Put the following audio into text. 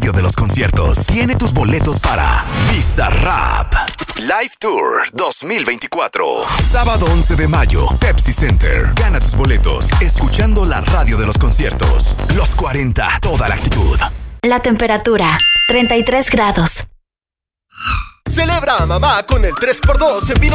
radio de los conciertos tiene tus boletos para Bizarrap Live Tour 2024. Sábado 11 de mayo, Pepsi Center. Gana tus boletos escuchando la radio de los conciertos. Los 40, toda la actitud. La temperatura, 33 grados. Celebra a mamá con el 3x2 en vino